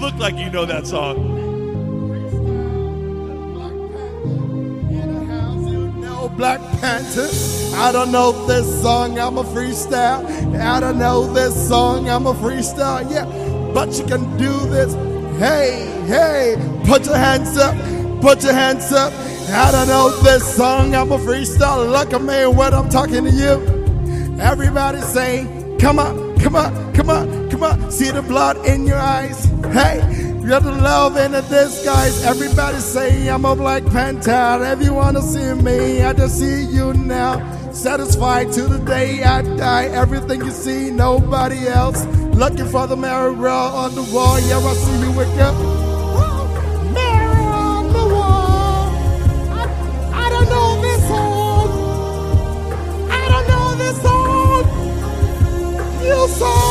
look like you know that song. Black Panther. I don't know this song, I'm a freestyle. I don't know this song, I'm a freestyle. Yeah, but you can do this. Hey, hey, put your hands up, put your hands up. I don't know this song, I'm a freestyle. Look at me when I'm talking to you. Everybody say, come on, come on, come on, come on. See the blood in your eyes. Hey, you're the love in the disguise. Everybody say I'm a Black Panther. If you wanna see me, I just see you now. Satisfied to the day I die. Everything you see, nobody else. Looking for the mirror on the wall. Yeah, I see you wake up. Mirror on the wall. I don't know this song. I don't know this song. You saw.